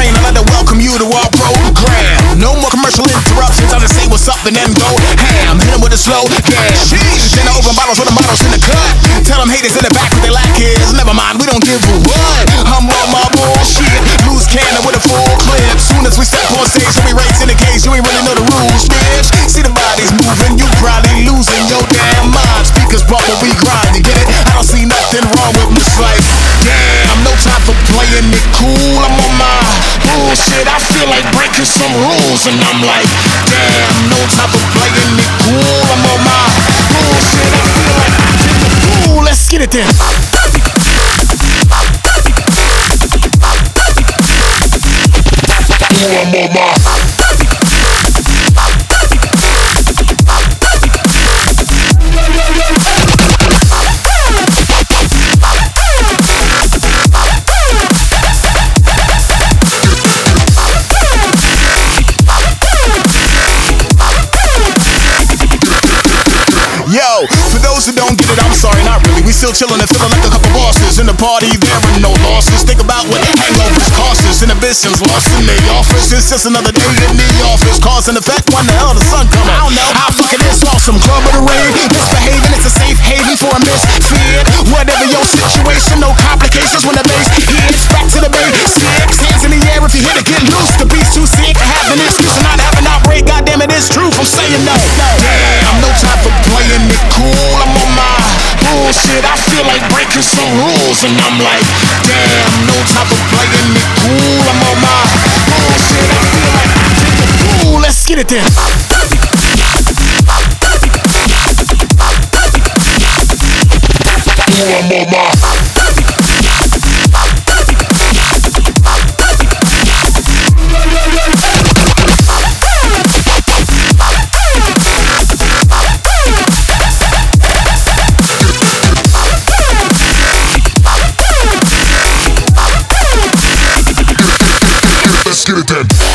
train. I'd like to welcome you to our program. No more commercial interruptions. I'll just say what's up and then go ham. Hit 'em with a slow damn. Then I open bottles with the bottles in the cut. Tell them haters in the back what they lack is. Never mind, we don't give a what. I'm on my bullshit. Loose cannon with a full clip. Soon as we step on stage, we race in the cage. You ain't really know the rules, bitch. See the bodies moving, you probably losing your damn mind. Speakers bump when we grind, you get it? I don't see nothing wrong with this life. Damn, no time for playing it cool. I'm on my bullshit. I feel like breaking some rules, and I'm like, damn, no time for playing it cool. I'm on my bullshit. I feel like breaking the cool. Let's get it then. I'm on my. Yo, for those who don't get it, I'm sorry, not really. We still chillin' and feelin' like a couple bosses. In the party, there are no losses. Think about what hangovers cost us. Inhibitions lost in the office. It's just another day in the office. Cause and effect, when the hell the sun come out? I don't know. How fucking this awesome club of the rain. Misbehaving, it's a safe haven for a misfit. Whatever your situation, no complications when the bass hits. Back to the basics. Hands in the air if you hit it, get loose. The beat's too sick to have an excuse and not have an outbreak. Goddamn it, it's truth. I'm saying no. Damn, no time for playing it cool. I'm on my bullshit. I feel like breaking some rules, and I'm like, damn, no time for playing it cool. I'm on my bullshit. I feel like breaking the cool. Let's get it then. I'm on my. Let's get it then.